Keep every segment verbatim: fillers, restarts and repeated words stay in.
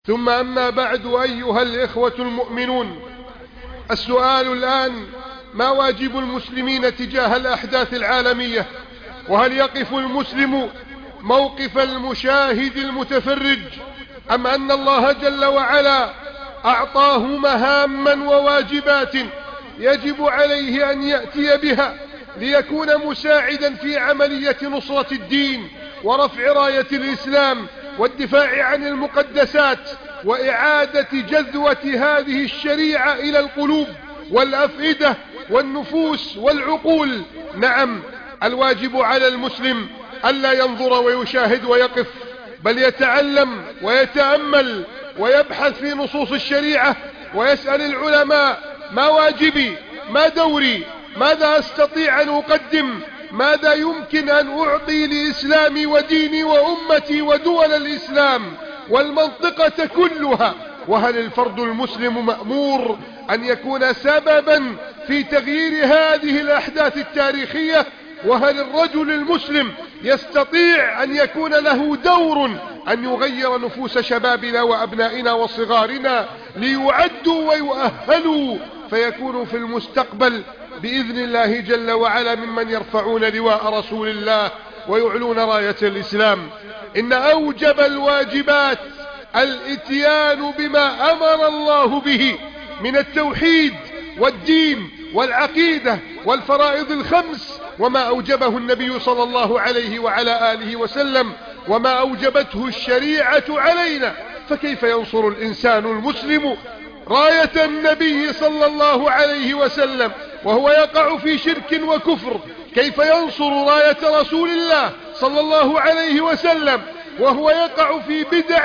ثم أما بعد أيها الإخوة المؤمنون، السؤال الآن: ما واجب المسلمين تجاه الأحداث العالمية؟ وهل يقف المسلم موقف المشاهد المتفرج، أم أن الله جل وعلا أعطاه مهاما وواجبات يجب عليه أن يأتي بها ليكون مساعدا في عملية نصرة الدين ورفع راية الإسلام والدفاع عن المقدسات وإعادة جذوة هذه الشريعة إلى القلوب والأفئدة والنفوس والعقول؟ نعم، الواجب على المسلم ألا ينظر ويشاهد ويقف، بل يتعلم ويتأمل ويبحث في نصوص الشريعة ويسأل العلماء: ما واجبي؟ ما دوري؟ ماذا أستطيع أن أقدم؟ ماذا يمكن أن أعطي لإسلامي وديني وأمتي ودول الإسلام والمنطقة كلها؟ وهل الفرد المسلم مأمور أن يكون سببا في تغيير هذه الأحداث التاريخية؟ وهل الرجل المسلم يستطيع أن يكون له دور أن يغير نفوس شبابنا وأبنائنا وصغارنا ليعدوا ويؤهلوا فيكونوا في المستقبل بإذن الله جل وعلا ممن يرفعون لواء رسول الله ويعلون راية الإسلام؟ إن أوجب الواجبات الإتيان بما أمر الله به من التوحيد والدين والعقيدة والفرائض الخمس، وما أوجبه النبي صلى الله عليه وعلى آله وسلم، وما أوجبته الشريعة علينا. فكيف ينصر الإنسان المسلم راية النبي صلى الله عليه وسلم وهو يقع في شرك وكفر؟ كيف ينصر راية رسول الله صلى الله عليه وسلم وهو يقع في بدع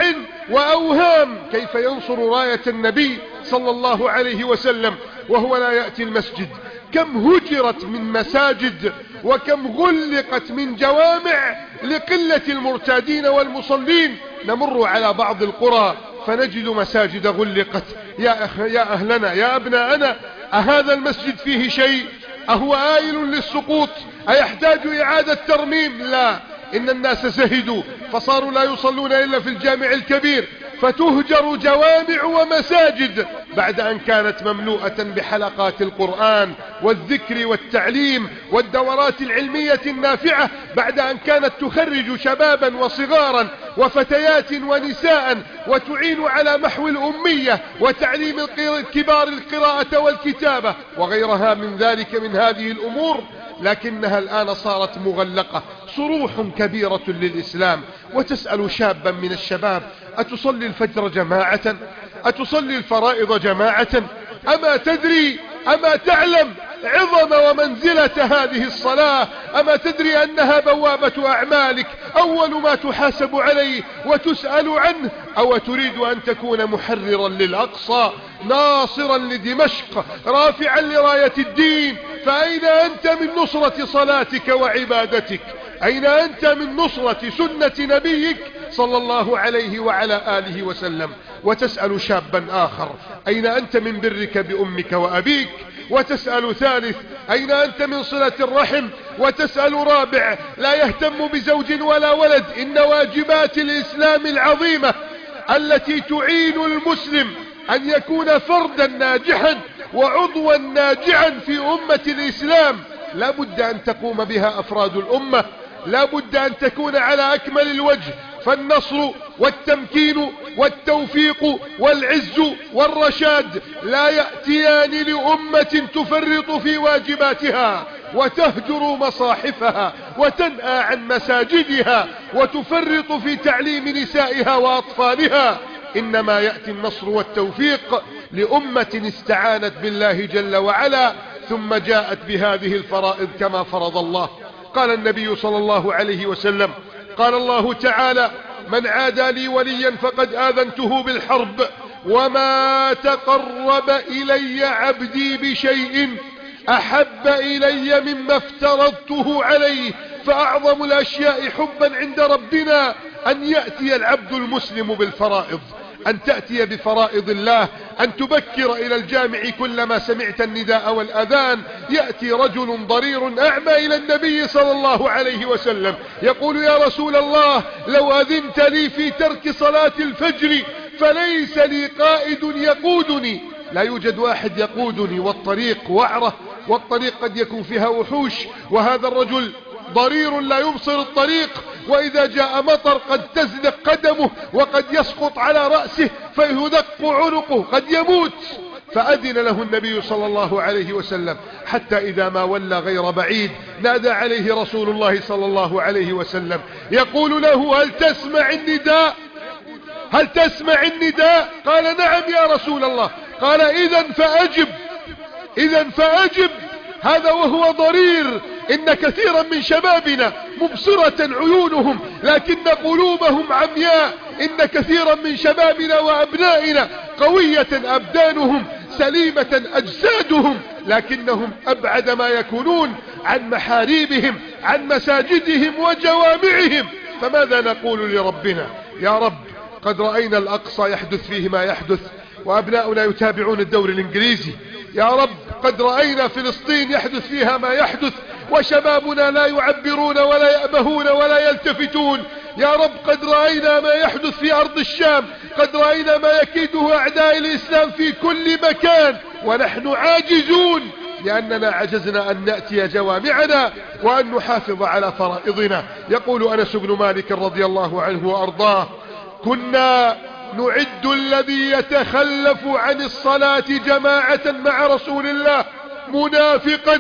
وأوهام؟ كيف ينصر راية النبي صلى الله عليه وسلم وهو لا يأتي المسجد؟ كم هجرت من مساجد وكم غلقت من جوامع لقلة المرتادين والمصلين. نمر على بعض القرى فنجد مساجد غلقت. يا, أخ يا أهلنا، يا أبناءنا، أهذا المسجد فيه شيء؟ أهو آيل للسقوط؟ أيحتاج إعادة ترميم؟ لا، إن الناس زهدوا فصاروا لا يصلون إلا في الجامع الكبير، فتهجر جوامع ومساجد بعد أن كانت مملوءة بحلقات القرآن والذكر والتعليم والدورات العلمية النافعة، بعد أن كانت تخرج شبابا وصغارا وفتيات ونساء وتعين على محو الأمية وتعليم الكبار القراءة والكتابة وغيرها من ذلك من هذه الأمور. لكنها الآن صارت مغلقة. صروح كبيرة للإسلام. وتسأل شابا من الشباب: أتصلي الفجر جماعة؟ أتصلي الفرائض جماعة؟ أما تدري أما تعلم عظم ومنزلة هذه الصلاة؟ أما تدري أنها بوابة أعمالك، أول ما تحاسب عليه وتسأل عنه؟ أو تريد أن تكون محررا للأقصى، ناصرا لدمشق، رافعا لراية الدين؟ فأين أنت من نصرة صلاتك وعبادتك؟ أين أنت من نصرة سنة نبيك صلى الله عليه وعلى آله وسلم؟ وتسأل شابا آخر: أين أنت من برك بأمك وأبيك؟ وتسأل ثالث: أين أنت من صلة الرحم؟ وتسأل رابع: لا يهتم بزوج ولا ولد. إن واجبات الإسلام العظيمة التي تعين المسلم أن يكون فردا ناجحا وعضوا ناجعا في أمة الإسلام لا بد أن تقوم بها أفراد الأمة، لا بد أن تكون على أكمل الوجه. فالنصر والتمكين والتوفيق والعز والرشاد لا يأتيان لأمة تفرط في واجباتها وتهجر مصاحفها وتنأى عن مساجدها وتفرط في تعليم نسائها وأطفالها. إنما يأتي النصر والتوفيق لأمة استعانت بالله جل وعلا ثم جاءت بهذه الفرائض كما فرض الله. قال النبي صلى الله عليه وسلم: قال الله تعالى: من عادى لي وليا فقد آذنته بالحرب، وما تقرب إلي عبدي بشيء أحب إلي مما افترضته عليه. فأعظم الأشياء حبا عند ربنا أن يأتي العبد المسلم بالفرائض، أن تأتي بفرائض الله، أن تبكر إلى الجامع كلما سمعت النداء والأذان. يأتي رجل ضرير أعمى إلى النبي صلى الله عليه وسلم يقول: يا رسول الله، لو أذنت لي في ترك صلاة الفجر فليس لي قائد يقودني. لا يوجد واحد يقودني، والطريق وعرة، والطريق قد يكون فيها وحوش، وهذا الرجل ضرير لا يبصر الطريق، وإذا جاء مطر قد تزلق قدمه وقد يسقط على رأسه فيدق عنقه، قد يموت. فأذن له النبي صلى الله عليه وسلم، حتى إذا ما ولى غير بعيد نادى عليه رسول الله صلى الله عليه وسلم يقول له: هل تسمع النداء؟ هل تسمع النداء؟ قال: نعم يا رسول الله. قال: إذن فأجب، إذن فأجب. هذا وهو ضرير. إن كثيرا من شبابنا مبصرة عيونهم لكن قلوبهم عمياء. إن كثيرا من شبابنا وأبنائنا قوية أبدانهم، سليمة أجسادهم، لكنهم أبعد ما يكونون عن محاريبهم، عن مساجدهم وجوامعهم. فماذا نقول لربنا؟ يا رب، قد رأينا الأقصى يحدث فيه ما يحدث، وأبناؤنا يتابعون الدوري الإنجليزي. يا رب، قد رأينا فلسطين يحدث فيها ما يحدث، وشبابنا لا يعبرون ولا يأبهون ولا يلتفتون. يا رب، قد رأينا ما يحدث في أرض الشام، قد رأينا ما يكيده أعداء الإسلام في كل مكان، ونحن عاجزون لأننا عجزنا أن نأتي جوامعنا وأن نحافظ على فرائضنا. يقول أنس بن مالك رضي الله عنه وأرضاه: كنا نعد الذي يتخلف عن الصلاة جماعة مع رسول الله منافقا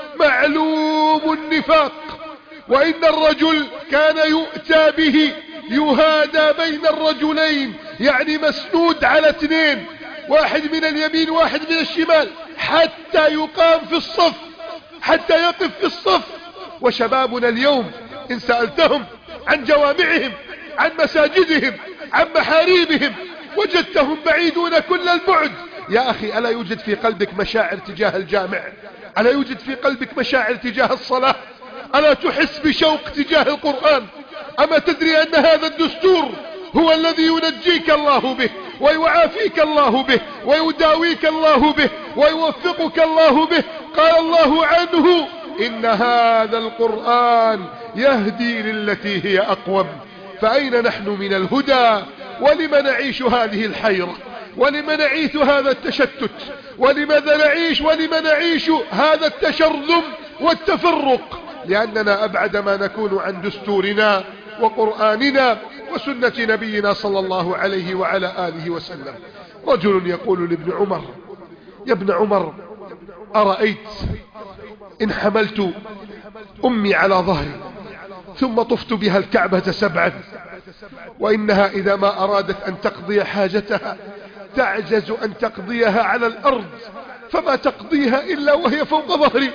معلوم النفاق، وإن الرجل كان يؤتى به يهادى بين الرجلين، يعني مسنود على اثنين، واحد من اليمين واحد من الشمال، حتى يقام في الصف، حتى يقف في الصف. وشبابنا اليوم إن سألتهم عن جوامعهم، عن مساجدهم، عن محاريبهم، وجدتهم بعيدون كل البعد. يا أخي، ألا يوجد في قلبك مشاعر تجاه الجامع؟ ألا يوجد في قلبك مشاعر تجاه الصلاة؟ ألا تحس بشوق تجاه القرآن؟ أما تدري أن هذا الدستور هو الذي ينجيك الله به، ويعافيك الله به، ويداويك الله به، ويوفقك الله به؟ قال الله عنه: إن هذا القرآن يهدي للتي هي أقوم. فأين نحن من الهدى؟ ولم نعيش هذه الحيرة؟ ولم نعيش هذا التشتت؟ ولماذا نعيش ولم نعيش هذا التشرذم والتفرق؟ لأننا أبعد ما نكون عن دستورنا وقرآننا وسنة نبينا صلى الله عليه وعلى آله وسلم. رجل يقول لابن عمر: يا ابن عمر، أرأيت إن حملت أمي على ظهري ثم طفت بها الكعبة سبعا، وإنها إذا ما أرادت أن تقضي حاجتها تعجز أن تقضيها على الأرض، فما تقضيها إلا وهي فوق ظهري،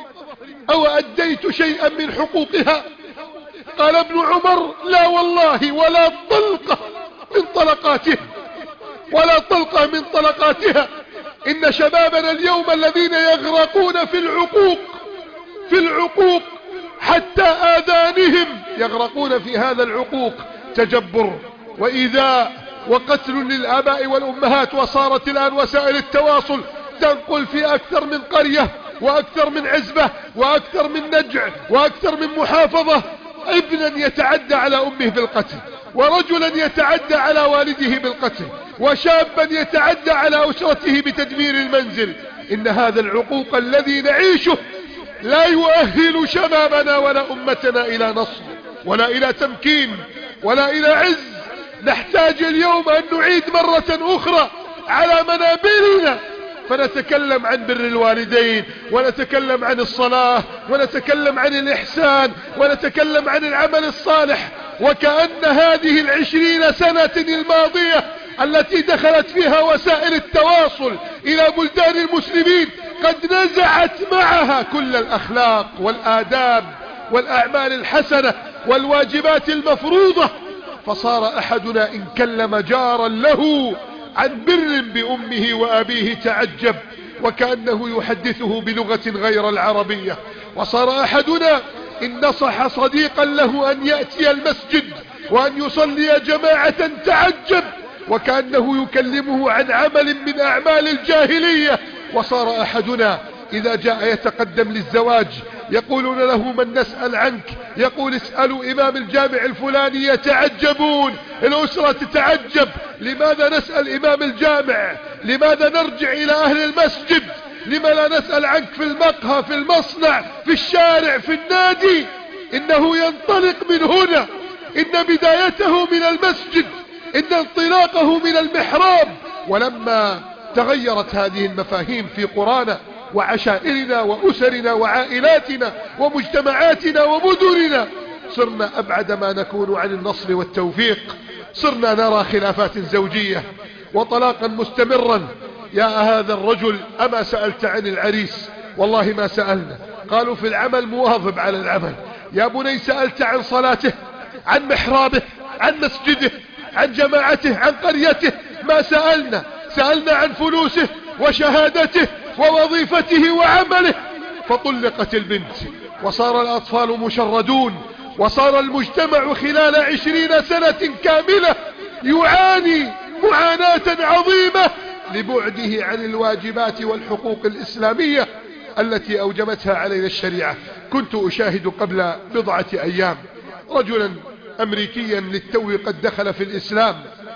أو أديت شيئا من حقوقها؟ قال ابن عمر: لا والله، ولا طلقة من طلقاتها، ولا طلقة من طلقاتها. إن شبابنا اليوم الذين يغرقون في العقوق، في العقوق حتى آذانهم يغرقون في هذا العقوق، تجبر وإيذاء وقتل للآباء والأمهات. وصارت الآن وسائل التواصل تنقل في أكثر من قرية وأكثر من عزبة وأكثر من نجع وأكثر من محافظة ابنا يتعدى على أمه بالقتل، ورجلا يتعدى على والده بالقتل، وشابا يتعدى على أسرته بتدمير المنزل. إن هذا العقوق الذي نعيشه لا يؤهل شبابنا ولا أمتنا إلى نصر ولا إلى تمكين ولا إلى عز. نحتاج اليوم أن نعيد مرة أخرى على منابرنا، فنتكلم عن بر الوالدين، ونتكلم عن الصلاة، ونتكلم عن الإحسان، ونتكلم عن العمل الصالح. وكأن هذه العشرين سنة الماضية التي دخلت فيها وسائل التواصل إلى بلدان المسلمين قد نزعت معها كل الأخلاق والآداب والأعمال الحسنة والواجبات المفروضة، فصار أحدنا إن كلم جارا له عن بر بأمه وأبيه تعجب وكأنه يحدثه بلغة غير العربية. وصار أحدنا إن نصح صديقا له أن يأتي المسجد وأن يصلي جماعة تعجب وكأنه يكلمه عن عمل من أعمال الجاهلية. وصار أحدنا إذا جاء يتقدم للزواج يقولون له: من نسأل عنك؟ يقول: اسألوا إمام الجامع الفلاني. يتعجبون الأسرة تتعجب، لماذا نسأل إمام الجامع؟ لماذا نرجع إلى أهل المسجد؟ لما لا نسأل عنك في المقهى، في المصنع، في الشارع، في النادي؟ إنه ينطلق من هنا، إن بدايته من المسجد، إن انطلاقه من المحراب. ولما تغيرت هذه المفاهيم في قرانا وعشائرنا وأسرنا وعائلاتنا ومجتمعاتنا ومدننا، صرنا أبعد ما نكون عن النصر والتوفيق. صرنا نرى خلافات زوجية وطلاقا مستمرا. يا هذا الرجل أما سألت عن العريس؟ والله ما سألنا. قالوا في العمل مواظب على العمل. يا بني سألت عن صلاته، عن محرابه، عن مسجده، عن جماعته، عن قريته؟ ما سألنا. سألنا عن فلوسه وشهادته ووظيفته وعمله. فطلقت البنت وصار الأطفال مشردون، وصار المجتمع خلال عشرين سنة كاملة يعاني معاناة عظيمة لبعده عن الواجبات والحقوق الإسلامية التي أوجبتها علينا الشريعة. كنت أشاهد قبل بضعة أيام رجلا أمريكيا للتو قد دخل في الإسلام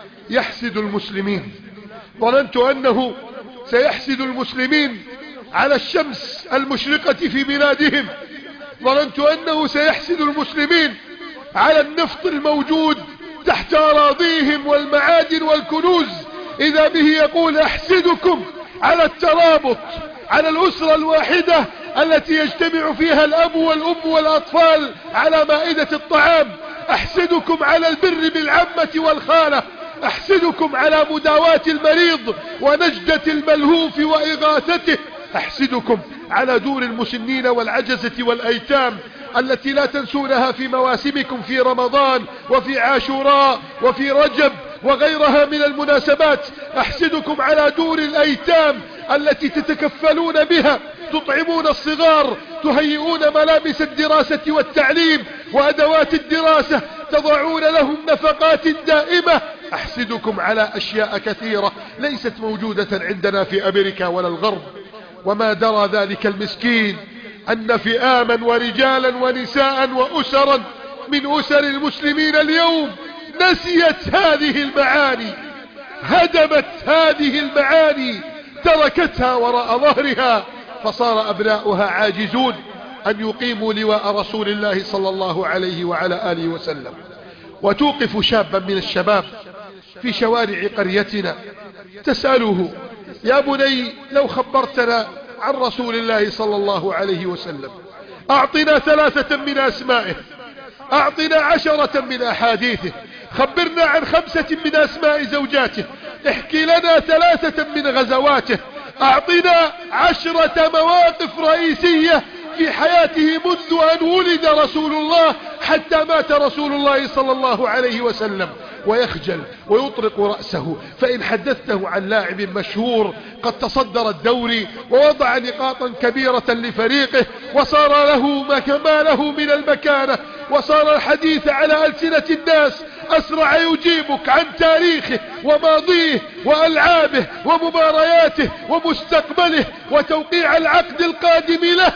يحسد المسلمين. ظننت أنه سيحسد المسلمين على الشمس المشرقة في بلادهم، ظننت أنه سيحسد المسلمين على النفط الموجود تحت أراضيهم والمعادن والكنوز. إذا به يقول أحسدكم على الترابط، على الأسرة الواحدة التي يجتمع فيها الأب والأم والأطفال على مائدة الطعام. أحسدكم على البر بالعمة والخالة. أحسدكم على مداواة المريض ونجدة الملهوف وإغاثته. أحسدكم على دور المسنين والعجزة والأيتام التي لا تنسونها في مواسمكم في رمضان وفي عاشوراء وفي رجب وغيرها من المناسبات. أحسدكم على دور الأيتام التي تتكفلون بها، تطعمون الصغار، تهيئون ملابس الدراسة والتعليم وأدوات الدراسة، تضعون لهم نفقات دائمة. أحسدكم على أشياء كثيرة ليست موجودة عندنا في أمريكا ولا الغرب. وما درى ذلك المسكين أن فئاما ورجالا ونساء وأسرا من أسر المسلمين اليوم نسيت هذه المعاني، هدمت هذه المعاني، تركتها وراء ظهرها، فصار أبناؤها عاجزون أن يقيموا لواء رسول الله صلى الله عليه وعلى آله وسلم. وتوقف شابا من الشباب في شوارع قريتنا تسأله: يا بني لو خبرتنا عن رسول الله صلى الله عليه وسلم، أعطنا ثلاثة من أسمائه، أعطنا عشرة من أحاديثه، خبرنا عن خمسة من أسماء زوجاته، احكي لنا ثلاثة من غزواته، أعطنا عشرة مواقف رئيسية في حياته منذ أن ولد رسول الله حتى مات رسول الله صلى الله عليه وسلم. ويخجل ويطرق رأسه. فإن حدثته عن لاعب مشهور قد تصدر الدوري ووضع نقاطا كبيرة لفريقه وصار له ما له من المكانة، وصار الحديث على ألسنة الناس، أسرع يجيبك عن تاريخه وماضيه وألعابه ومبارياته ومستقبله وتوقيع العقد القادم له،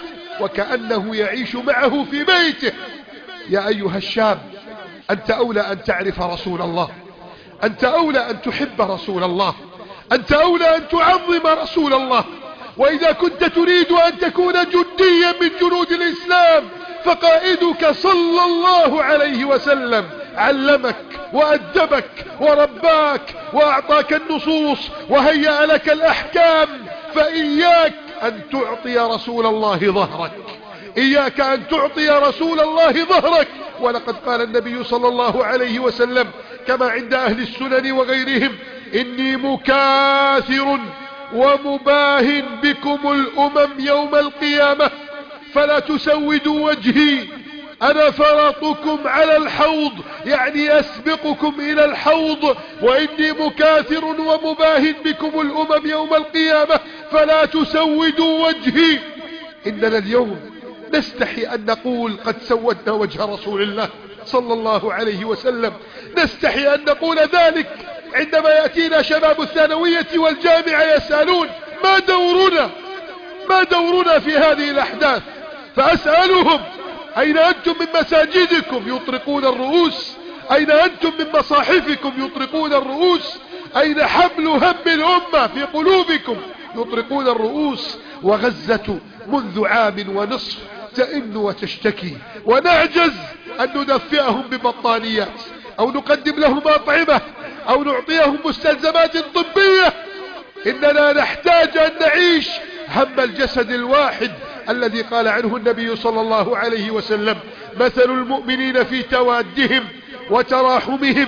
وكأنه يعيش معه في بيته. يا أيها الشاب، أنت أولى أن تعرف رسول الله، أنت أولى أن تحب رسول الله، أنت أولى أن تعظم رسول الله. وإذا كنت تريد أن تكون جنديا من جنود الإسلام فقائدك صلى الله عليه وسلم علمك وأدبك ورباك وأعطاك النصوص وهيأ لك الأحكام. فإياك أن تعطي رسول الله ظهرك، إياك أن تعطي رسول الله ظهرك. ولقد قال النبي صلى الله عليه وسلم كما عند أهل السنن وغيرهم: إني مكاثر ومباه بكم الأمم يوم القيامة فلا تسودوا وجهي، أنا فرطكم على الحوض، يعني أسبقكم إلى الحوض، وإني مكاثر ومباه بكم الأمم يوم القيامة فلا تسودوا وجهي. إننا اليوم نستحي أن نقول قد سودنا وجه رسول الله صلى الله عليه وسلم، نستحي أن نقول ذلك عندما يأتينا شباب الثانوية والجامعة يسألون: ما دورنا ما دورنا في هذه الأحداث؟ فأسألهم: أين أنتم من مساجدكم؟ يطرقون الرؤوس: أين أنتم من مصاحفكم يطرقون الرؤوس؟ أين حمل هم الأمة في قلوبكم يطرقون الرؤوس؟ وغزة منذ عام ونصف تئن وتشتكي، ونعجز أن ندفئهم ببطانيات أو نقدم لهم أطعمة أو نعطيهم مستلزمات طبية. إننا نحتاج أن نعيش هم الجسد الواحد الذي قال عنه النبي صلى الله عليه وسلم: مثل المؤمنين في توادهم وتراحمهم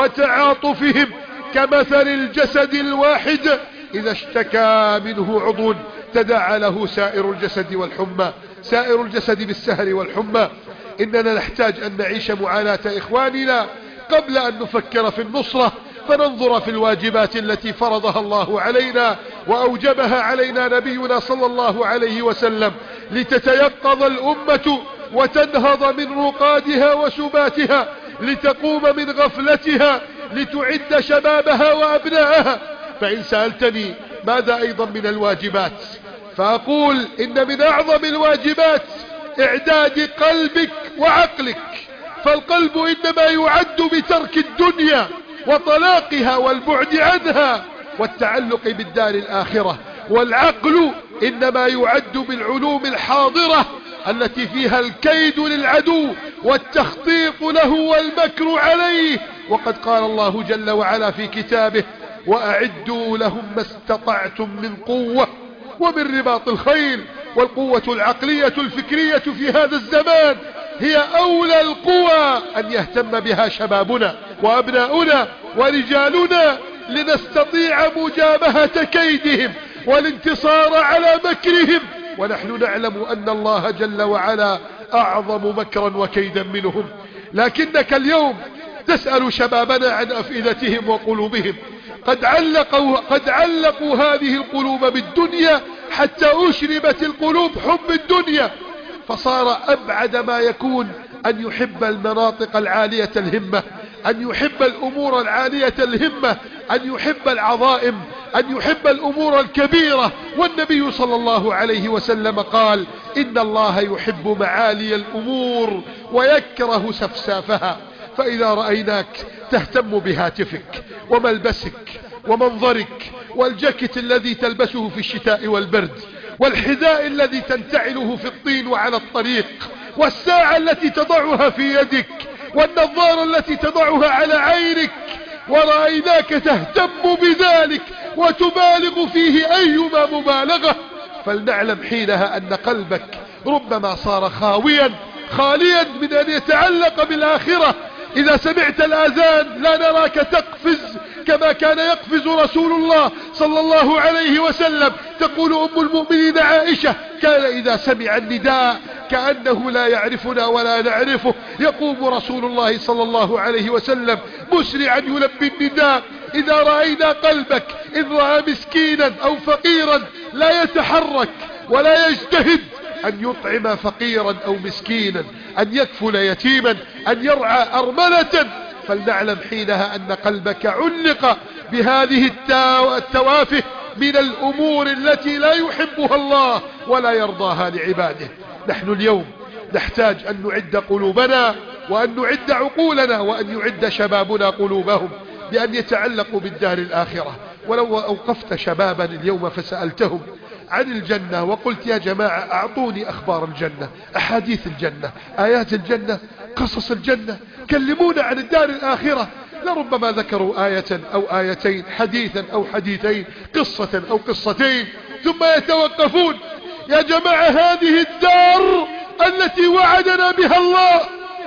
وتعاطفهم كمثل الجسد الواحد إذا اشتكى منه عضو تداعى له سائر الجسد والحمى سائر الجسد بالسهر والحمى. إننا نحتاج أن نعيش معاناة إخواننا قبل أن نفكر في النصرة، فننظر في الواجبات التي فرضها الله علينا وأوجبها علينا نبينا صلى الله عليه وسلم، لتتيقظ الأمة وتنهض من رقادها وسباتها، لتقوم من غفلتها، لتعد شبابها وأبنائها. فإن سألتني ماذا أيضا من الواجبات، فأقول إن من أعظم الواجبات إعداد قلبك وعقلك. فالقلب إنما يعد بترك الدنيا وطلاقها والبعد عنها والتعلق بالدار الآخرة، والعقل إنما يعد بالعلوم الحاضرة التي فيها الكيد للعدو والتخطيط له والمكر عليه. وقد قال الله جل وعلا في كتابه: وأعدوا لهم ما استطعتم من قوة ومن رباط الخيل. والقوة العقلية الفكرية في هذا الزمان هي أولى القوى أن يهتم بها شبابنا وأبناؤنا ورجالنا، لنستطيع مجابهة كيدهم والانتصار على مكرهم. ونحن نعلم أن الله جل وعلا أعظم مكرا وكيدا منهم. لكنك اليوم تسأل شبابنا عن أفئدتهم وقلوبهم، قد علقوا, قد علقوا هذه القلوب بالدنيا حتى أشربت القلوب حب الدنيا، فصار أبعد ما يكون أن يحب المناطق العالية الهمة، أن يحب الأمور العالية الهمة، أن يحب العظائم، أن يحب الأمور الكبيرة. والنبي صلى الله عليه وسلم قال: إن الله يحب معالي الأمور ويكره سفسافها. فإذا رأيناك تهتم بهاتفك وملبسك ومنظرك والجاكيت الذي تلبسه في الشتاء والبرد، والحذاء الذي تنتعله في الطين وعلى الطريق، والساعة التي تضعها في يدك، والنظارة التي تضعها على عينك، ورأيناك تهتم بذلك وتبالغ فيه أيما مبالغة، فلنعلم حينها أن قلبك ربما صار خاويا خاليا من أن يتعلق بالآخرة. إذا سمعت الآذان لا نراك تقفز كما كان يقفز رسول الله صلى الله عليه وسلم. تقول أم المؤمنين عائشة: كان إذا سمع النداء كأنه لا يعرفنا ولا نعرفه، يقوم رسول الله صلى الله عليه وسلم مسرعا يلبي النداء. إذا رأينا قلبك إذ رأى مسكينا أو فقيرا لا يتحرك ولا يجتهد أن يطعم فقيرا أو مسكينا، أن يكفل يتيما، أن يرعى أرملة، فلنعلم حينها أن قلبك علق بهذه التوافه من الأمور التي لا يحبها الله ولا يرضاها لعباده. نحن اليوم نحتاج أن نعد قلوبنا وأن نعد عقولنا وأن يعد شبابنا قلوبهم بأن يتعلقوا بالدار الآخرة. ولو أوقفت شبابا اليوم فسألتهم عن الجنة وقلت: يا جماعة أعطوني أخبار الجنة، أحاديث الجنة، آيات الجنة، قصص الجنة، كلمونا عن الدار الآخرة، لربما ذكروا آية أو آيتين، حديثا أو حديثين، قصة أو قصتين، ثم يتوقفون. يا جماعة هذه الدار التي وعدنا بها الله،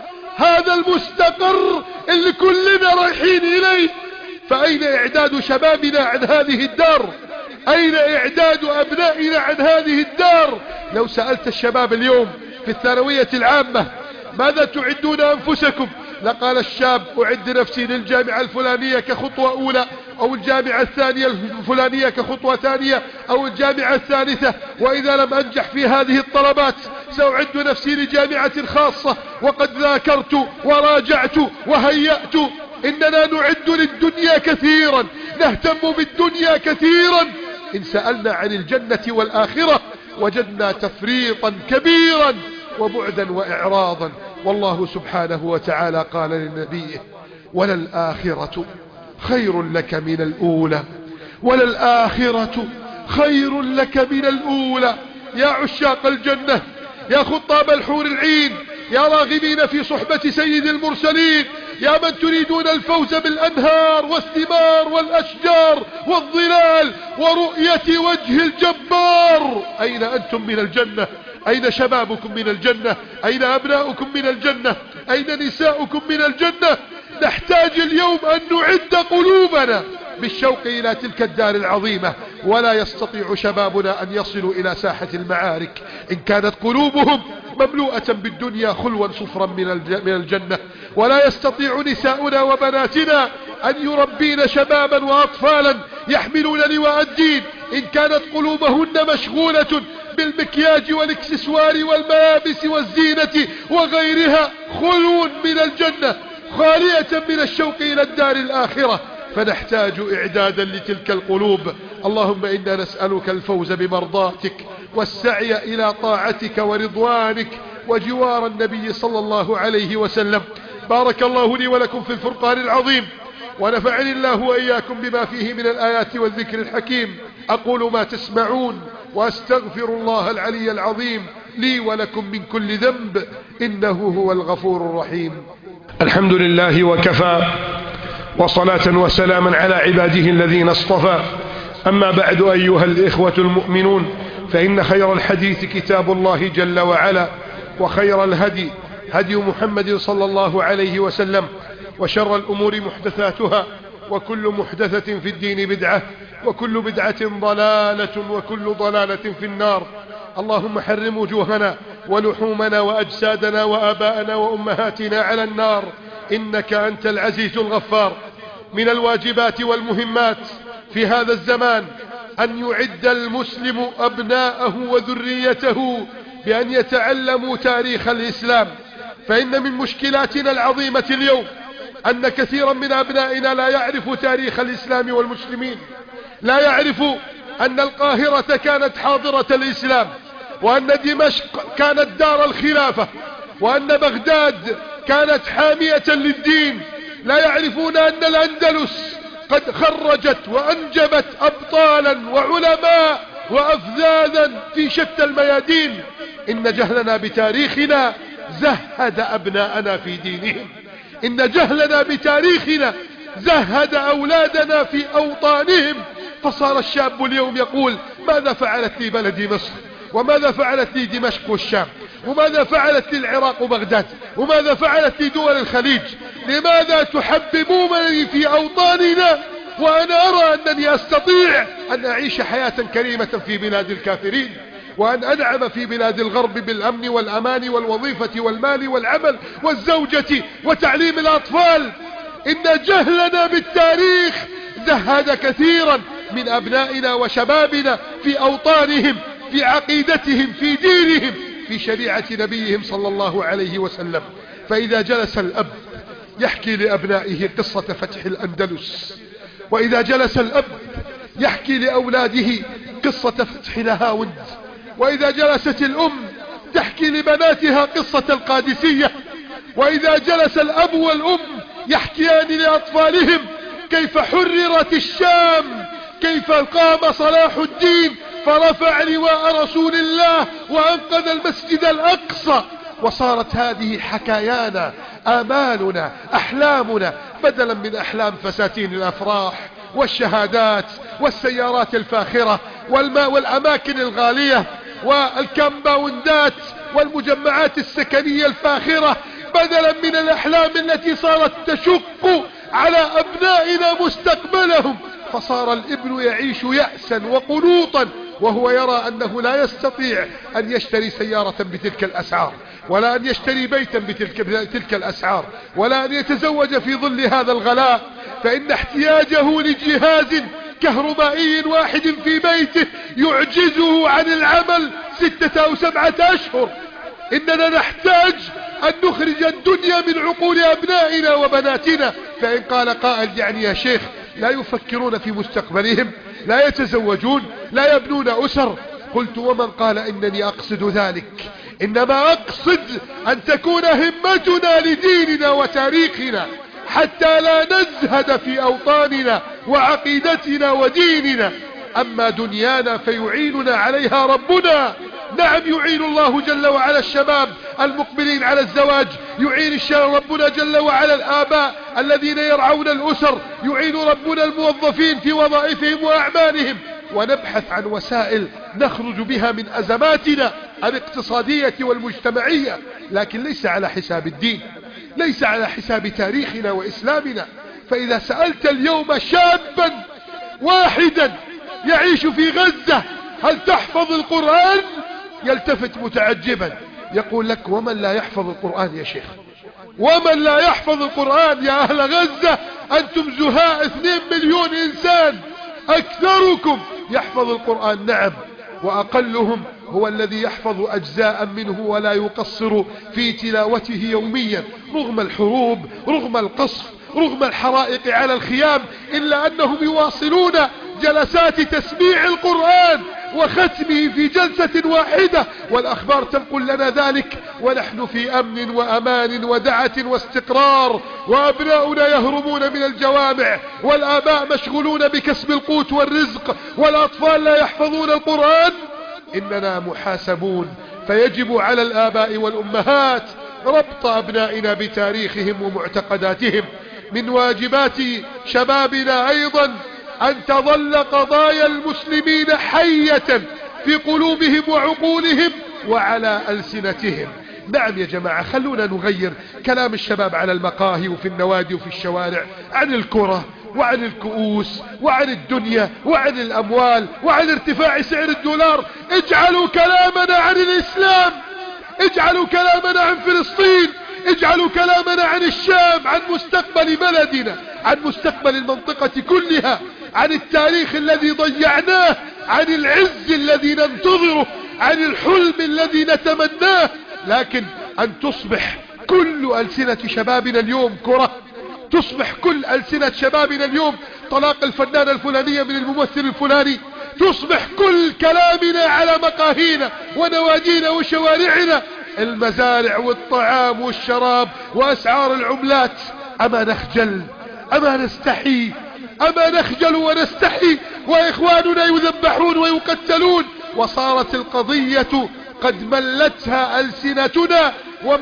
هذا المستقر اللي كلنا رايحين إليه، فأين إعداد شبابنا عن هذه الدار؟ أين إعداد أبنائنا عن هذه الدار؟ لو سألت الشباب اليوم في الثانوية العامة: ماذا تعدون أنفسكم؟ لقال الشاب: أعد نفسي للجامعة الفلانية كخطوة أولى، أو الجامعة الثانية الفلانية كخطوة ثانية، أو الجامعة الثالثة، وإذا لم أنجح في هذه الطلبات سأعد نفسي لجامعة خاصة، وقد ذاكرت وراجعت وهيأت. إننا نعد للدنيا كثيرا، نهتم بالدنيا كثيرا. إن سألنا عن الجنة والآخرة وجدنا تفريطا كبيرا وبعدا وإعراضا. والله سبحانه وتعالى قال لنبيه: وللآخرة خير لك من الأولى، وللآخرة خير لك من الأولى. يا عشاق الجنة، يا خطاب الحور العين، يا راغبين في صحبة سيد المرسلين، يا من تريدون الفوز بالأنهار والثمار والأشجار والظلال ورؤية وجه الجبار، أين أنتم من الجنة؟ أين شبابكم من الجنة؟ أين أبناؤكم من الجنة؟ أين نساؤكم من الجنة؟ نحتاج اليوم أن نعد قلوبنا بالشوق إلى تلك الدار العظيمة، ولا يستطيع شبابنا أن يصلوا إلى ساحة المعارك إن كانت قلوبهم مملوءة بالدنيا خلوا صفرا من الجنة، ولا يستطيع نساؤنا وبناتنا أن يربين شبابا وأطفالا يحملون لواء الدين إن كانت قلوبهن مشغولة بالمكياج والاكسسوار والملابس والزينة وغيرها، خلو من الجنة خالية من الشوق إلى الدار الآخرة. فنحتاج إعدادا لتلك القلوب. اللهم إنا نسألك الفوز بمرضاتك والسعي إلى طاعتك ورضوانك وجوار النبي صلى الله عليه وسلم. بارك الله لي ولكم في الفرقان العظيم، ونفعني الله وإياكم بما فيه من الآيات والذكر الحكيم. أقول ما تسمعون وأستغفر الله العلي العظيم لي ولكم من كل ذنب، إنه هو الغفور الرحيم. الحمد لله وكفى، وصلاة وسلاما على عباده الذين اصطفى. أما بعد، أيها الإخوة المؤمنون، فإن خير الحديث كتاب الله جل وعلا، وخير الهدي هدي محمد صلى الله عليه وسلم، وشر الأمور محدثاتها، وكل محدثة في الدين بدعة، وكل بدعة ضلالة، وكل ضلالة في النار. اللهم حرم وجوهنا ولحومنا وأجسادنا وآباءنا وأمهاتنا على النار، إنك أنت العزيز الغفار. من الواجبات والمهمات في هذا الزمان أن يعد المسلم أبناءه وذريته بأن يتعلموا تاريخ الإسلام، فإن من مشكلاتنا العظيمة اليوم أن كثيرا من أبنائنا لا يعرف تاريخ الإسلام والمسلمين، لا يعرف أن القاهرة كانت حاضرة الإسلام، وأن دمشق كانت دار الخلافة، وأن بغداد كانت حامية للدين. لا يعرفون أن الأندلس قد خرجت وأنجبت أبطالا وعلماء وأفذاذا في شتى الميادين. إن جهلنا بتاريخنا زهد أبناءنا في دينهم، إن جهلنا بتاريخنا زهد أولادنا في أوطانهم. فصار الشاب اليوم يقول: ماذا فعلت لي بلدي مصر؟ وماذا فعلت لي دمشق والشام؟ وماذا فعلت لي العراق وبغداد؟ وماذا فعلت لي دول الخليج؟ لماذا تحببونني في أوطاننا وأنا أرى أنني أستطيع أن أعيش حياة كريمة في بلاد الكافرين، وأن أنعم في بلاد الغرب بالأمن والأمان والوظيفة والمال والعمل والزوجة وتعليم الأطفال؟ إن جهلنا بالتاريخ زهد كثيرا من أبنائنا وشبابنا في أوطانهم، في عقيدتهم، في دينهم، في شريعة نبيهم صلى الله عليه وسلم. فإذا جلس الأب يحكي لأبنائه قصة فتح الأندلس، وإذا جلس الأب يحكي لأولاده قصة فتح نهاوند، وإذا جلست الأم تحكي لبناتها قصة القادسية، وإذا جلس الأب والأم يحكيان لأطفالهم كيف حررت الشام، كيف قام صلاح الدين فرفع لواء رسول الله وأنقذ المسجد الأقصى، وصارت هذه حكايانا، آمالنا، أحلامنا، بدلا من أحلام فساتين الأفراح والشهادات والسيارات الفاخرة والماء والأماكن الغالية والكامباوندات والمجمعات السكنية الفاخرة، بدلا من الأحلام التي صارت تشق على أبنائنا مستقبلهم. فصار الابن يعيش يأسا وقنوطا وهو يرى أنه لا يستطيع أن يشتري سيارة بتلك الأسعار، ولا أن يشتري بيتا بتلك تلك الأسعار، ولا أن يتزوج في ظل هذا الغلاء، فإن احتياجه لجهاز كهربائي واحد في بيته يعجزه عن العمل ستة أو سبعة أشهر. إننا نحتاج أن نخرج الدنيا من عقول أبنائنا وبناتنا. فإن قال قائل: يعني يا شيخ لا يفكرون في مستقبلهم، لا يتزوجون، لا يبنون أسر؟ قلت: ومن قال إنني أقصد ذلك؟ إنما أقصد أن تكون همتنا لديننا وتاريخنا حتى لا نزهد في أوطاننا وعقيدتنا وديننا. أما دنيانا فيعيننا عليها ربنا. نعم يعين الله جل وعلا الشباب المقبلين على الزواج، يعين ربنا جل وعلا الآباء الذين يرعون الأسر، يعين ربنا الموظفين في وظائفهم وأعمالهم، ونبحث عن وسائل نخرج بها من أزماتنا الاقتصادية والمجتمعية، لكن ليس على حساب الدين، ليس على حساب تاريخنا وإسلامنا. فإذا سألت اليوم شابا واحدا يعيش في غزة هل تحفظ القرآن؟ يلتفت متعجبا يقول لك ومن لا يحفظ القرآن يا شيخ؟ ومن لا يحفظ القرآن يا أهل غزة؟ أنتم زهاء اثنين مليون إنسان، أكثركم يحفظ القرآن نعم، وأقلهم هو الذي يحفظ أجزاء منه ولا يقصر في تلاوته يوميا، رغم الحروب، رغم القصف، رغم الحرائق على الخيام، إلا أنهم يواصلون جلسات تسميع القرآن وختمه في جلسة واحدة، والأخبار تنقل لنا ذلك، ونحن في أمن وأمان ودعة واستقرار، وأبناؤنا يهربون من الجوامع، والآباء مشغولون بكسب القوت والرزق، والأطفال لا يحفظون القرآن. إننا محاسبون، فيجب على الآباء والأمهات ربط أبنائنا بتاريخهم ومعتقداتهم. من واجبات شبابنا أيضا أن تظل قضايا المسلمين حية في قلوبهم وعقولهم وعلى ألسنتهم. نعم يا جماعة، خلونا نغير كلام الشباب على المقاهي وفي النوادي وفي الشوارع عن الكرة وعن الكؤوس وعن الدنيا وعن الأموال وعن ارتفاع سعر الدولار. اجعلوا كلامنا عن الإسلام، اجعلوا كلامنا عن فلسطين، اجعلوا كلامنا عن الشام، عن مستقبل بلدنا، عن مستقبل المنطقة كلها، عن التاريخ الذي ضيعناه، عن العز الذي ننتظره، عن الحلم الذي نتمناه. لكن أن تصبح كل ألسنة شبابنا اليوم كرة، تصبح كل ألسنة شبابنا اليوم طلاق الفنانة الفلانية من الممثل الفلاني، تصبح كل كلامنا على مقاهينا ونوادينا وشوارعنا المزارع والطعام والشراب وأسعار العملات. أما نخجل، أما نستحي، أما نخجل ونستحي وإخواننا يذبحون ويقتلون، وصارت القضية قد ملتها ألسنتنا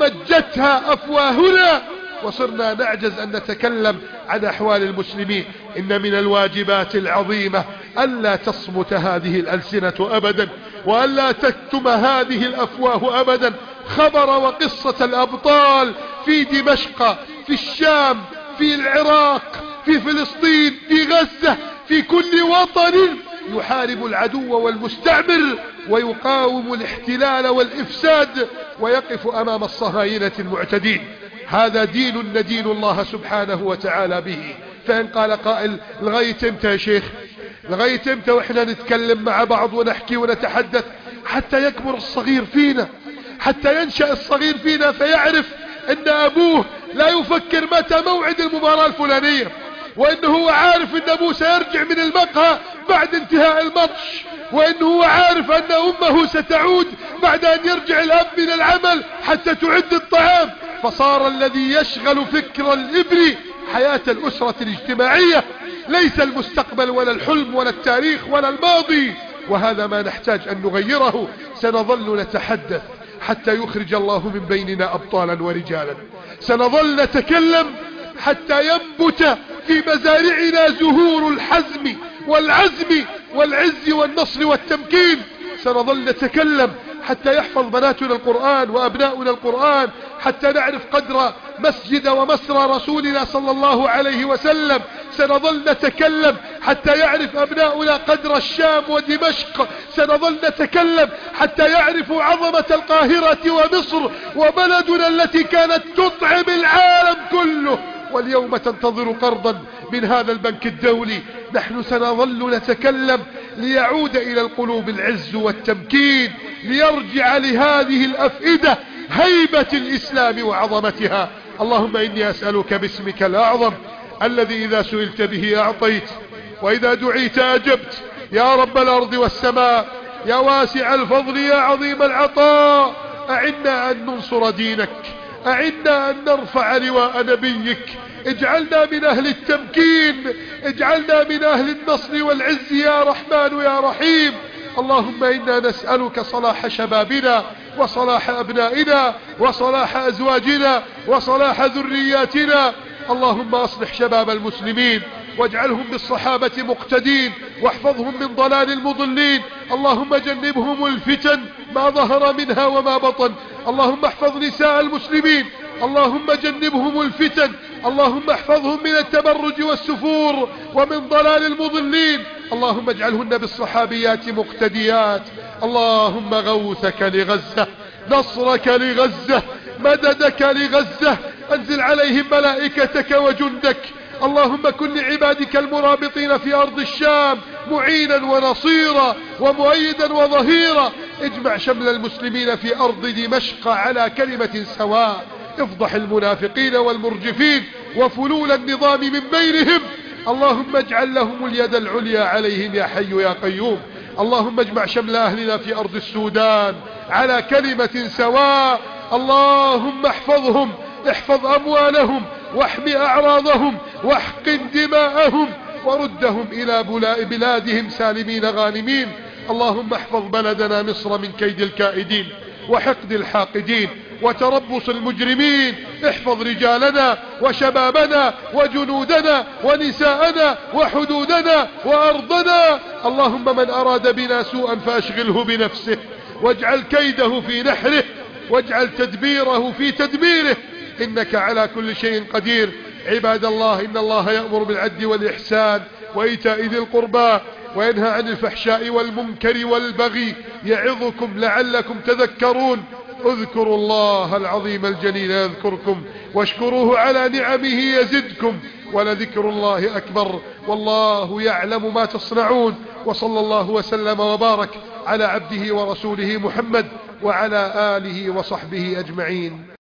ومجتها أفواهنا، وصرنا نعجز أن نتكلم عن أحوال المسلمين. إن من الواجبات العظيمة ألا تصمت هذه الألسنة أبدا، وألا تكتم هذه الأفواه أبدا خبر وقصة الأبطال في دمشق، في الشام، في العراق، في فلسطين، في غزة، في كل وطن يحارب العدو والمستعمر ويقاوم الاحتلال والإفساد ويقف أمام الصهاينة المعتدين. هذا دين ندين الله سبحانه وتعالى به. فإن قال قائل لغاية امتى يا شيخ؟ لغاية امتى وإحنا نتكلم مع بعض ونحكي ونتحدث؟ حتى يكبر الصغير فينا، حتى ينشأ الصغير فينا فيعرف ان ابوه لا يفكر متى موعد المباراة الفلانية، وانه هو عارف ان ابوه سيرجع من المقهى بعد انتهاء الماتش، وانه هو عارف ان امه ستعود بعد ان يرجع الاب من العمل حتى تعد الطعام. فصار الذي يشغل فكر الابن حياة الاسرة الاجتماعية، ليس المستقبل ولا الحلم ولا التاريخ ولا الماضي. وهذا ما نحتاج ان نغيره. سنظل نتحدث حتى يخرج الله من بيننا أبطالا ورجالا، سنظل نتكلم حتى ينبت في مزارعنا زهور الحزم والعزم والعز والنصر والتمكين، سنظل نتكلم حتى يحفظ بناتنا القرآن وأبناؤنا القرآن، حتى نعرف قدر مسجد ومسرى رسولنا صلى الله عليه وسلم، سنظل نتكلم حتى يعرف أبناؤنا قدر الشام ودمشق، سنظل نتكلم حتى يعرفوا عظمة القاهرة ومصر وبلدنا التي كانت تطعم العالم كله واليوم تنتظر قرضا من هذا البنك الدولي. نحن سنظل نتكلم ليعود إلى القلوب العز والتمكين، ليرجع لهذه الأفئدة هيبة الإسلام وعظمتها. اللهم إني أسألك باسمك الأعظم الذي إذا سئلت به أعطيت وإذا دعيت أجبت، يا رب الأرض والسماء، يا واسع الفضل، يا عظيم العطاء، أعنا أن ننصر دينك، أعنا أن نرفع لواء نبيك، اجعلنا من أهل التمكين، اجعلنا من أهل النصر والعز يا رحمن يا رحيم. اللهم إنا نسألك صلاح شبابنا وصلاح أبنائنا وصلاح أزواجنا وصلاح ذرياتنا. اللهم أصلح شباب المسلمين واجعلهم بالصحابة مقتدين، واحفظهم من ضلال المضلين. اللهم جنبهم الفتن ما ظهر منها وما بطن. اللهم احفظ نساء المسلمين، اللهم جنبهم الفتن. اللهم احفظهم من التبرج والسفور ومن ضلال المضلين. اللهم اجعلهن بالصحابيات مقتديات. اللهم غوثك لغزة، نصرك لغزة، مددك لغزة، انزل عليهم ملائكتك وجندك. اللهم كن لعبادك المرابطين في أرض الشام معينا ونصيرا ومؤيدا وظهيرا. اجمع شمل المسلمين في أرض دمشق على كلمة سواء. افضح المنافقين والمرجفين وفلول النظام من بينهم. اللهم اجعل لهم اليد العليا عليهم يا حي يا قيوم. اللهم اجمع شمل أهلنا في أرض السودان على كلمة سواء. اللهم احفظهم، احفظ أموالهم واحمي أعراضهم واحقن دماءهم وردهم إلى بلادهم سالمين غانمين. اللهم احفظ بلدنا مصر من كيد الكائدين وحقد الحاقدين وتربص المجرمين. احفظ رجالنا وشبابنا وجنودنا ونساءنا وحدودنا وأرضنا. اللهم من أراد بنا سوءا فأشغله بنفسه واجعل كيده في نحره واجعل تدبيره في تدميره، إنك على كل شيء قدير. عباد الله، إن الله يأمر بالعدل والإحسان وإيتاء ذي القربى وينهى عن الفحشاء والمنكر والبغي يعظكم لعلكم تذكرون. اذكروا الله العظيم الجليل يذكركم واشكروه على نعمه يزدكم ولذكر الله أكبر والله يعلم ما تصنعون. وصلى الله وسلم وبارك على عبده ورسوله محمد وعلى آله وصحبه أجمعين.